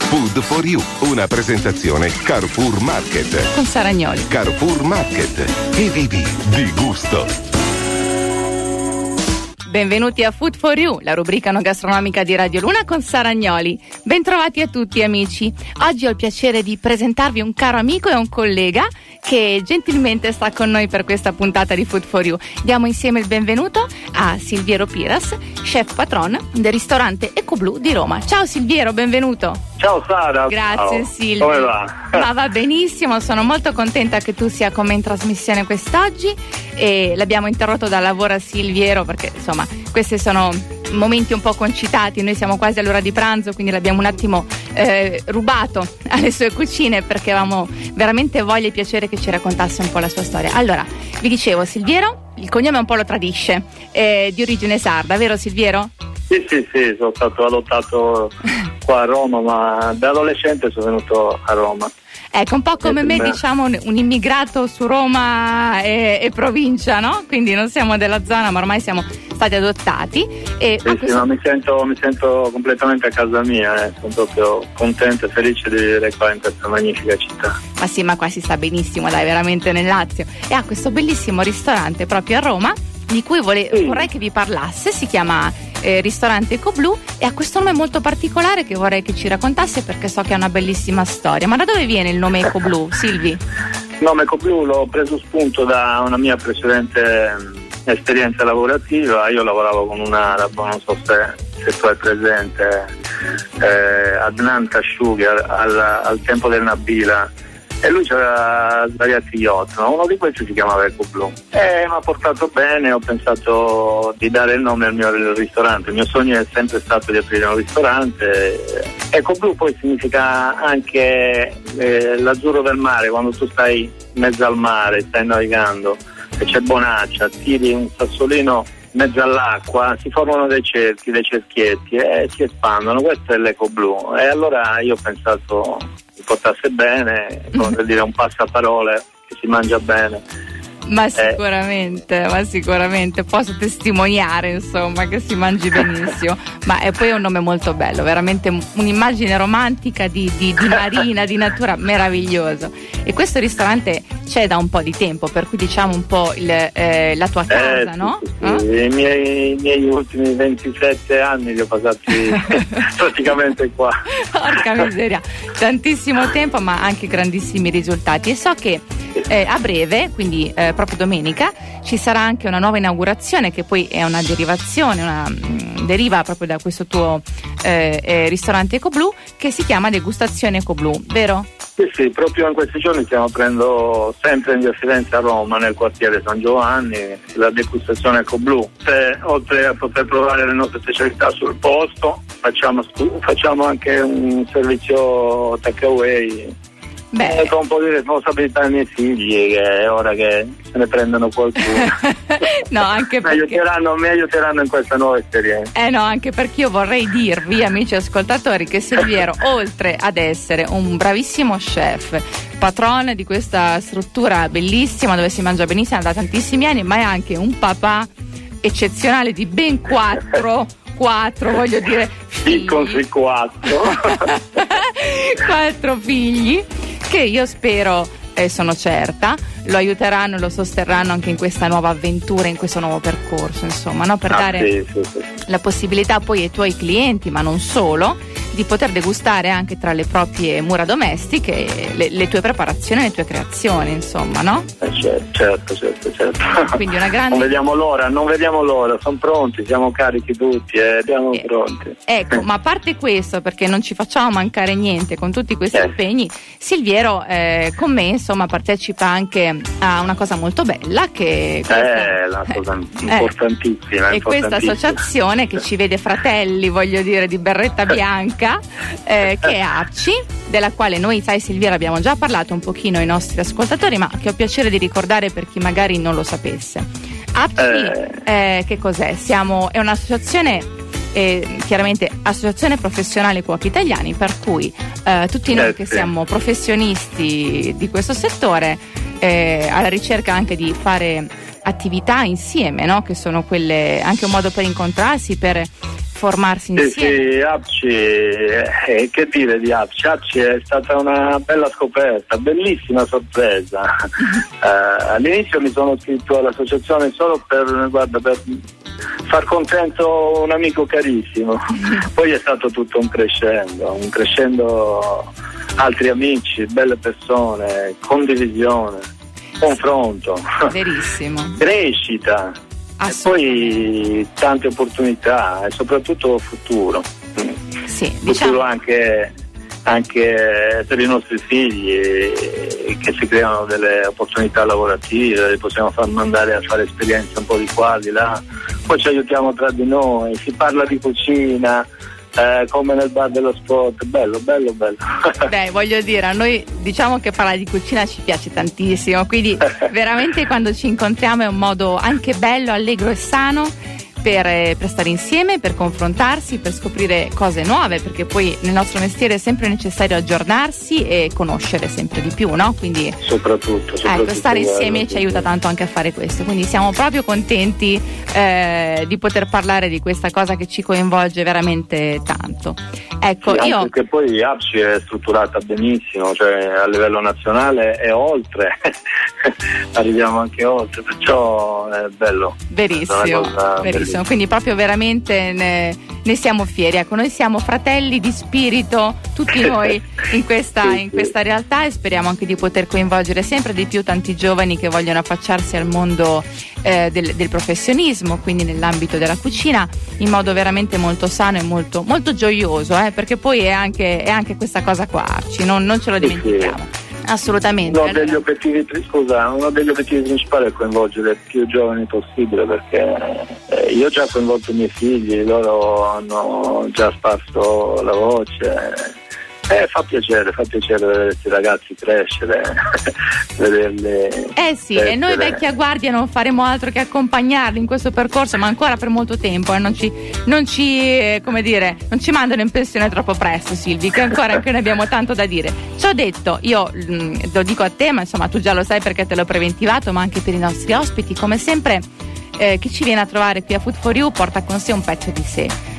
Food for You, una presentazione Carrefour Market. Con Saragnoli. Carrefour Market. E vivi di gusto. Benvenuti a Food for You, la rubrica no gastronomica di Radio Luna con Saragnoli. Bentrovati a tutti amici. Oggi ho il piacere di presentarvi un caro amico e un collega che gentilmente sta con noi per questa puntata di Food for You. Diamo insieme il benvenuto a Silviero Piras, chef patron del ristorante Ecoblu di Roma. Ciao Silviero, benvenuto. Ciao Sara. Grazie. Ciao. Silvio. Come va? Ma va benissimo, sono molto contenta che tu sia con me in trasmissione quest'oggi e l'abbiamo interrotto dal lavoro a Silviero perché insomma questi sono momenti un po' concitati, noi siamo quasi all'ora di pranzo, quindi l'abbiamo un attimo rubato alle sue cucine perché avevamo veramente voglia e piacere che ci raccontasse un po' la sua storia. Allora, vi dicevo, Silviero, il cognome un po' lo tradisce, di origine sarda, vero Silviero? Sì, sono stato adottato qua a Roma, ma da adolescente sono venuto a Roma. Ecco, un po' come me, diciamo, un immigrato su Roma e provincia, no? Quindi non siamo della zona, ma ormai siamo stati adottati. E sì, ma mi sento completamente a casa mia, sono proprio contento e felice di vivere qua in questa magnifica città. Ma sì, ma qua si sta benissimo, dai, veramente nel Lazio. E ha questo bellissimo ristorante proprio a Roma, di cui vorrei che vi parlasse, si chiama Ristorante Ecoblu e ha questo nome molto particolare che vorrei che ci raccontasse perché so che ha una bellissima storia. Ma da dove viene il nome Ecoblu, Silvi? Il nome Ecoblu l'ho preso spunto da una mia precedente esperienza lavorativa. Io lavoravo con un arabo, non so se tu hai presente, Adnan Khashoggi al tempo del Nabila, e lui c'era svariati yacht, no? Uno di questi si chiamava Ecoblu e mi ha portato bene. Ho pensato di dare il nome al mio ristorante. Il mio sogno è sempre stato di aprire un ristorante. Ecoblu poi significa anche l'azzurro del mare. Quando tu stai in mezzo al mare, stai navigando e c'è bonaccia, tiri un sassolino in mezzo all'acqua, si formano dei cerchi, dei cerchietti e si espandono. Questo è l'Ecoblu. E allora io ho pensato mi portasse bene, come dire, un passaparole che si mangia bene. Ma sicuramente posso testimoniare insomma che si mangi benissimo. Ma è poi un nome molto bello, veramente un'immagine romantica di marina, di natura, meraviglioso. E questo ristorante c'è da un po' di tempo, per cui diciamo un po' la tua casa, no? Sì. I miei ultimi 27 anni li ho passati praticamente qua. Porca miseria, tantissimo tempo ma anche grandissimi risultati. E so che a breve, quindi proprio domenica, ci sarà anche una nuova inaugurazione che poi è una deriva proprio da questo tuo ristorante Ecoblu che si chiama Degustazione Ecoblu, vero? Sì, proprio in questi giorni stiamo aprendo sempre in via Firenze a Roma, nel quartiere San Giovanni, la degustazione Ecoblu. Oltre a poter provare le nostre specialità sul posto, facciamo anche un servizio takeaway. Con un po' di responsabilità ai miei figli, che è ora che se ne prendano qualcuno. No, anche perché mi aiuteranno in questa nuova esperienza. No, anche perché io vorrei dirvi, amici ascoltatori, che Silviero, oltre ad essere un bravissimo chef, patron di questa struttura bellissima dove si mangia benissimo da tantissimi anni, ma è anche un papà eccezionale di ben quattro voglio dire figli. Quattro figli che io spero e sono certa lo aiuteranno e lo sosterranno anche in questa nuova avventura, in questo nuovo percorso, insomma, no? Per dare la possibilità poi ai tuoi clienti, ma non solo, di poter degustare anche tra le proprie mura domestiche le tue preparazioni, le tue creazioni, insomma, no? Certo. Quindi una grande... Non vediamo l'ora, sono pronti, siamo carichi tutti, siamo pronti. Ecco, ma a parte questo, perché non ci facciamo mancare niente con tutti questi impegni, Silviero con me, insomma, partecipa anche a una cosa molto bella che la cosa importantissima. E questa associazione che ci vede fratelli, voglio dire, di berretta bianca, che è ACCI, della quale noi, sai Silviero, abbiamo già parlato un pochino ai nostri ascoltatori, ma che ho piacere di ricordare per chi magari non lo sapesse. ACCI che cos'è? È un'associazione, chiaramente associazione professionale cuochi italiani, per cui tutti noi che siamo professionisti di questo settore, alla ricerca anche di fare attività insieme, no? Che sono quelle, anche un modo per incontrarsi, per formarsi insieme. Sì, Apci, che dire di Apci? Apci è stata una bella scoperta, bellissima sorpresa. All'inizio mi sono iscritto all'associazione solo per far contento un amico carissimo, poi è stato tutto un crescendo, altri amici, belle persone, condivisione, confronto, verissimo, crescita. E poi tante opportunità e soprattutto futuro. Sì, futuro anche per i nostri figli, che si creano delle opportunità lavorative, li possiamo far mandare a fare esperienze un po' di qua, di là, poi ci aiutiamo tra di noi, si parla di cucina, come nel bar dello sport, bello. Beh, voglio dire, a noi diciamo che parlare di cucina ci piace tantissimo, quindi veramente quando ci incontriamo è un modo anche bello, allegro e sano per stare insieme, per confrontarsi, per scoprire cose nuove, perché poi nel nostro mestiere è sempre necessario aggiornarsi e conoscere sempre di più, no? Quindi soprattutto stare insieme ci aiuta tanto anche a fare questo, quindi siamo proprio contenti di poter parlare di questa cosa che ci coinvolge veramente tanto. Ecco, sì, anche perché poi Apci è strutturata benissimo, cioè a livello nazionale e oltre arriviamo anche oltre, perciò è bello. Verissimo, quindi proprio veramente ne siamo fieri. Ecco, noi siamo fratelli di spirito, tutti noi in questa realtà, e speriamo anche di poter coinvolgere sempre di più tanti giovani che vogliono affacciarsi al mondo del professionismo, quindi nell'ambito della cucina, in modo veramente molto sano e molto, molto gioioso, perché poi è anche questa cosa qua, non ce lo dimentichiamo. Assolutamente. Uno degli obiettivi principali è coinvolgere più giovani possibile, perché io ho già coinvolto i miei figli, loro hanno già sparso la voce. Fa piacere vedere questi ragazzi crescere, vederli. Sì, crescere. E noi vecchia guardia non faremo altro che accompagnarli in questo percorso, ma ancora per molto tempo. Non ci mandano in pensione troppo presto, Silvi, che ancora anche noi abbiamo tanto da dire. Ciò detto, io lo dico a te, ma insomma tu già lo sai perché te l'ho preventivato, ma anche per i nostri ospiti, come sempre, chi ci viene a trovare qui a Food for You porta con sé un pezzo di sé.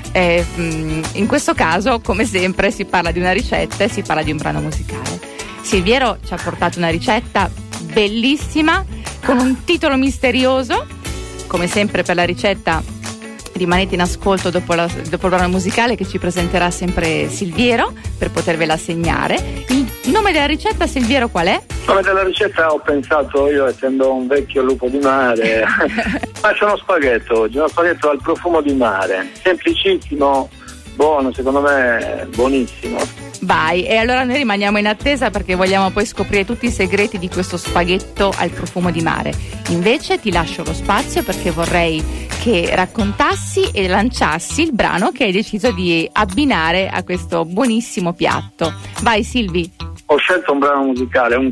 In questo caso, come sempre, si parla di una ricetta e si parla di un brano musicale. Silviero ci ha portato una ricetta bellissima con un titolo misterioso. Come sempre per la ricetta rimanete in ascolto dopo il brano musicale che ci presenterà sempre Silviero per potervela segnare. Il nome della ricetta, Silviero, qual è? Il nome della ricetta ho pensato io, essendo un vecchio lupo di mare, faccio uno spaghetto oggi, uno spaghetto al profumo di mare, semplicissimo, buono, secondo me buonissimo. Vai, e allora noi rimaniamo in attesa perché vogliamo poi scoprire tutti i segreti di questo spaghetto al profumo di mare. Invece ti lascio lo spazio perché vorrei che raccontassi e lanciassi il brano che hai deciso di abbinare a questo buonissimo piatto. Vai Silvi. Ho scelto un brano musicale, un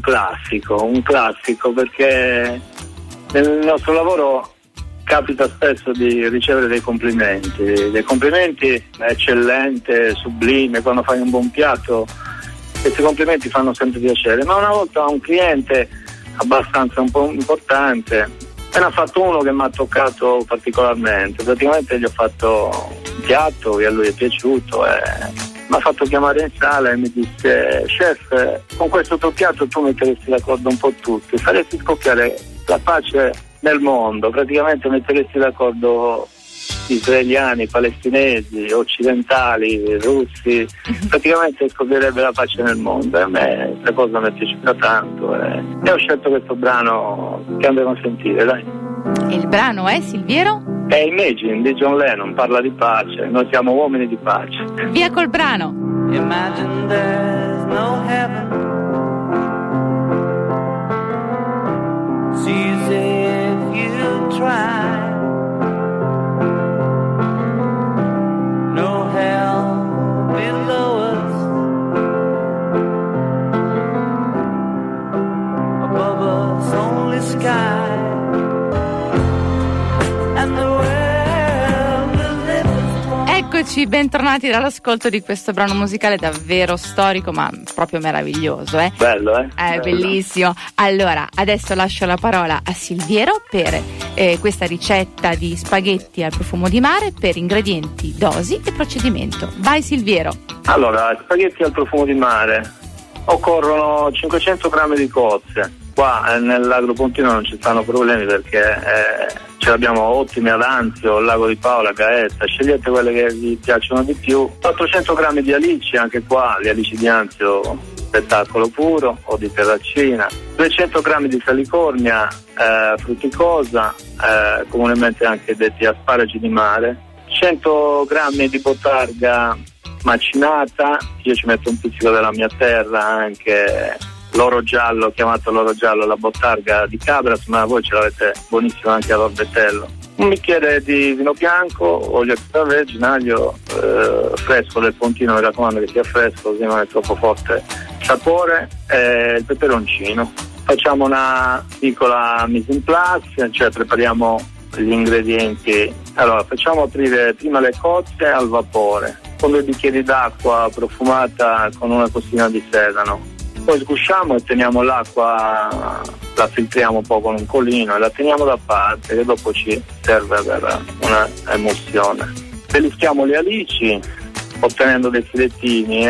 classico perché nel nostro lavoro capita spesso di ricevere dei complimenti, eccellente, sublime, quando fai un buon piatto questi complimenti fanno sempre piacere, ma una volta un cliente abbastanza un po' importante me ne ha fatto uno che mi ha toccato particolarmente. Praticamente gli ho fatto un piatto che a lui è piaciuto e mi ha fatto chiamare in sala e mi disse: chef, con questo tuo piatto tu metteresti d'accordo un po' tutti, faresti scoppiare la pace nel mondo, praticamente metteresti d'accordo israeliani, palestinesi, occidentali, russi, praticamente scoppierebbe la pace nel mondo. E a me questa cosa mi è piaciuta tanto e ho scelto questo brano che andremo a sentire, dai. E il brano è, Silviero? È Imagine di John Lennon, parla di pace, noi siamo uomini di pace. Via col brano. Imagine there's no heaven, sees if you try, no hell below us, above us only sky. Eccoci amici, bentornati dall'ascolto di questo brano musicale davvero storico, ma proprio meraviglioso, eh? Bello, eh? È bellissimo. Allora, adesso lascio la parola a Silviero per questa ricetta di spaghetti al profumo di mare per ingredienti, dosi e procedimento. Vai Silviero. Allora, spaghetti al profumo di mare. Occorrono 500 grammi di cozze. Qua nell'Agro Pontino non ci stanno problemi perché ce l'abbiamo ottime ad Anzio, Lago di Paola, Gaeta, scegliete quelle che vi piacciono di più. 400 grammi di alici, anche qua le alici di Anzio spettacolo puro o di Terracina, 200 grammi di salicornia frutticosa, comunemente anche detti asparagi di mare, 100 grammi di bottarga macinata, io ci metto un pizzico della mia terra, anche l'oro giallo, chiamato l'oro giallo, la bottarga di Cabras, ma voi ce l'avete buonissimo anche all'orbetello. Un bicchiere di vino bianco, olio extravergine, aglio fresco del Pontino, mi raccomando che sia fresco così non è troppo forte il sapore, e il peperoncino. Facciamo una piccola mise en place, cioè prepariamo gli ingredienti. Allora, facciamo aprire prima le cozze al vapore con 2 bicchieri d'acqua profumata con una costina di sedano. Poi sgusciamo e teniamo l'acqua, la filtriamo un po' con un colino e la teniamo da parte, che dopo ci serve per una emulsione. Pelischiamo le alici ottenendo dei filettini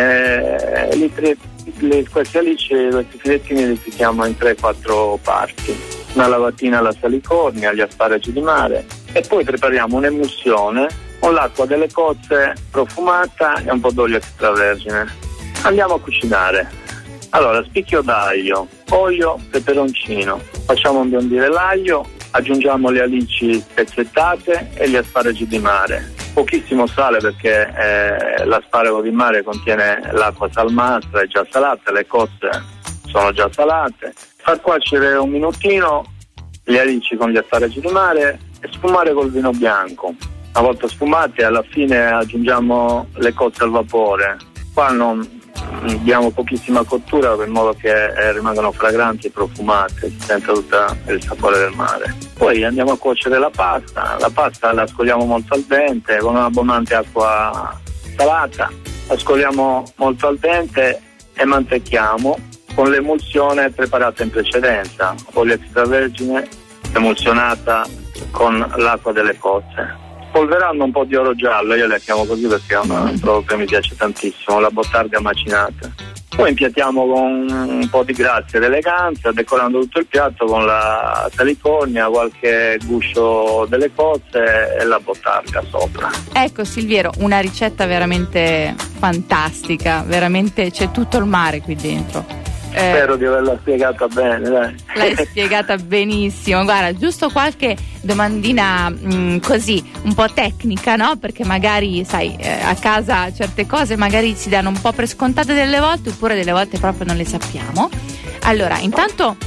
e questi alici, questi filettini li picchiamo in 3-4 parti. Una lavatina alla salicornia, gli asparagi di mare e poi prepariamo un'emulsione con l'acqua delle cozze profumata e un po' d'olio extravergine. Andiamo a cucinare. Allora, spicchio d'aglio, olio, peperoncino, facciamo imbiondire l'aglio, aggiungiamo le alici spezzettate e gli asparagi di mare. Pochissimo sale perché l'asparago di mare contiene l'acqua salmastra, è già salata, le cozze sono già salate. Far cuocere un minutino le alici con gli asparagi di mare e sfumare col vino bianco. Una volta sfumati alla fine aggiungiamo le cozze al vapore. Qua non diamo pochissima cottura in modo che rimangano fragranti e profumate, si sente tutto il sapore del mare. Poi andiamo a cuocere la pasta la scoliamo molto al dente con un'abbondante acqua salata, la scoliamo molto al dente e mantecchiamo con l'emulsione preparata in precedenza, olio extravergine emulsionata con l'acqua delle cozze. Polverando un po' di oro giallo, io le chiamo così perché è una proprio che mi piace tantissimo, la bottarga macinata. Poi impiattiamo con un po' di grazia ed eleganza, decorando tutto il piatto con la salicornia, qualche guscio delle cozze e la bottarga sopra. Ecco Silviero, una ricetta veramente fantastica, veramente c'è tutto il mare qui dentro. Spero di averla spiegata bene, dai. L'hai spiegata benissimo. Guarda, giusto qualche domandina così, un po' tecnica, no? Perché magari, sai, a casa certe cose magari si danno un po' per scontate delle volte, oppure delle volte proprio non le sappiamo. Allora, intanto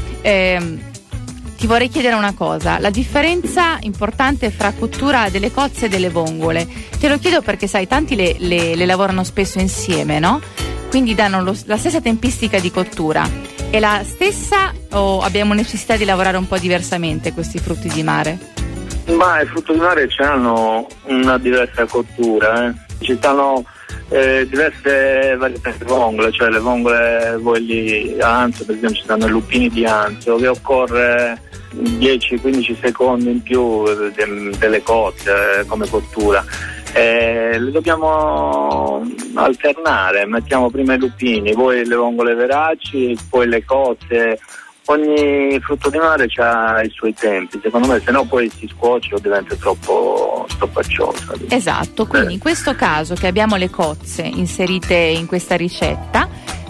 ti vorrei chiedere una cosa, la differenza importante fra cottura delle cozze e delle vongole. Te lo chiedo perché, sai, tanti le lavorano spesso insieme, no? Quindi danno la stessa tempistica di cottura. È la stessa o abbiamo necessità di lavorare un po' diversamente questi frutti di mare? Ma i frutti di mare hanno una diversa cottura, Ci stanno diverse varietà di vongole, cioè le vongole voi lì a Anzio, per esempio ci stanno i lupini di Anzio che occorre 10-15 secondi in più delle cozze come cottura. Le dobbiamo alternare, mettiamo prima i lupini, poi le vongole veraci, poi le cozze. Ogni frutto di mare ha i suoi tempi, secondo me, se no poi si scuoce o diventa troppo stoppacciosa. Esatto, quindi in questo caso che abbiamo le cozze inserite in questa ricetta,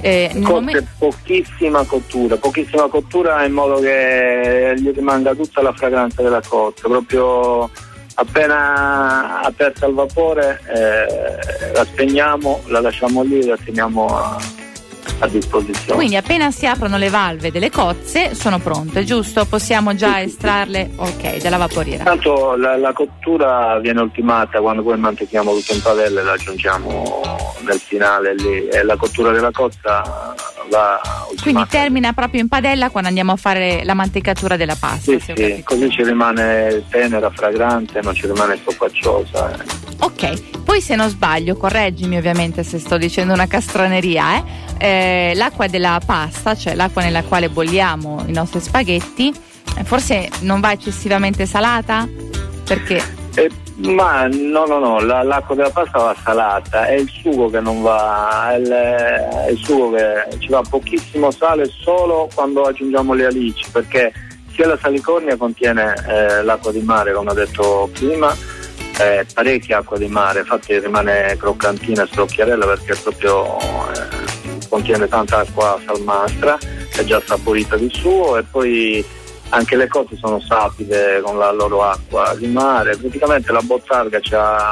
pochissima cottura in modo che gli rimanga tutta la fragranza della cozza, proprio appena aperta al vapore la spegniamo, la lasciamo lì e la teniamo a disposizione. Quindi appena si aprono le valve delle cozze sono pronte, giusto? Possiamo già estrarle, ok, dalla vaporiera. Tanto la cottura viene ultimata quando poi mantechiamo tutto in padella e la aggiungiamo nel finale lì, e la cottura della cozza va ultimata. Quindi termina proprio in padella quando andiamo a fare la mantecatura della pasta. Sì, così ci rimane tenera, fragrante, non ci rimane stoppacciosa. Ok, poi se non sbaglio, correggimi ovviamente se sto dicendo una castraneria, l'acqua della pasta, cioè l'acqua nella quale bolliamo i nostri spaghetti, forse non va eccessivamente salata? Perché? Ma no, l'acqua della pasta va salata, è il sugo che non va, è il sugo che ci va pochissimo sale solo quando aggiungiamo le alici, perché sia la salicornia contiene l'acqua di mare, come ho detto prima, parecchia acqua di mare, infatti rimane croccantina e strocchiarella perché proprio contiene tanta acqua salmastra, è già saporita di suo, e poi anche le cose sono sapide con la loro acqua di mare. Praticamente la bottarga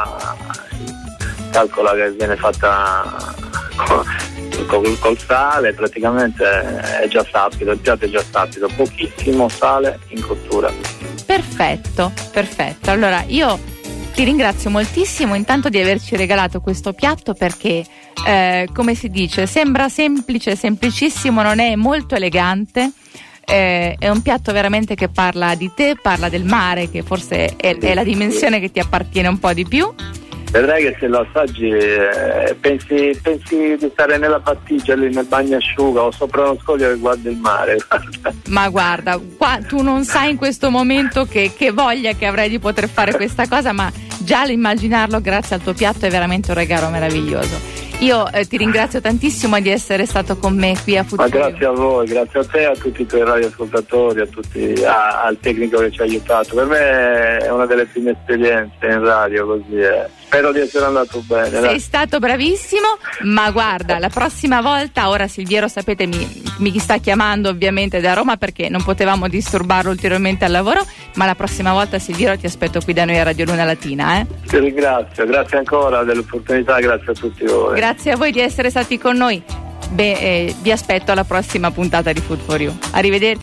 calcola che viene fatta col sale, praticamente è già sapido, il piatto è già sapido, pochissimo sale in cottura. Perfetto. Allora io ti ringrazio moltissimo intanto di averci regalato questo piatto, perché come si dice, sembra semplice, semplicissimo, non è, molto elegante. È un piatto veramente che parla di te, parla del mare, che forse è la dimensione che ti appartiene un po' di più. Vedrai che se lo assaggi pensi di stare nella pattigia lì nel bagnasciuga o sopra uno scoglio che guarda il mare. Ma guarda, qua tu non sai in questo momento che voglia che avrei di poter fare questa cosa, ma già l'immaginarlo grazie al tuo piatto è veramente un regalo meraviglioso. Io ti ringrazio tantissimo di essere stato con me qui a Food4You. Ma grazie a voi, grazie a te, a tutti i tuoi radioascoltatori, al tecnico che ci ha aiutato. Per me è una delle prime esperienze in radio, così spero di essere andato bene. Sei stato bravissimo, ma guarda, la prossima volta, ora Silviero sapete mi sta chiamando ovviamente da Roma perché non potevamo disturbarlo ulteriormente al lavoro, ma la prossima volta Silviero ti aspetto qui da noi a Radio Luna Latina. Ti ringrazio, grazie ancora dell'opportunità, grazie a tutti voi. Grazie a voi di essere stati con noi. Vi aspetto alla prossima puntata di Food4You. Arrivederci.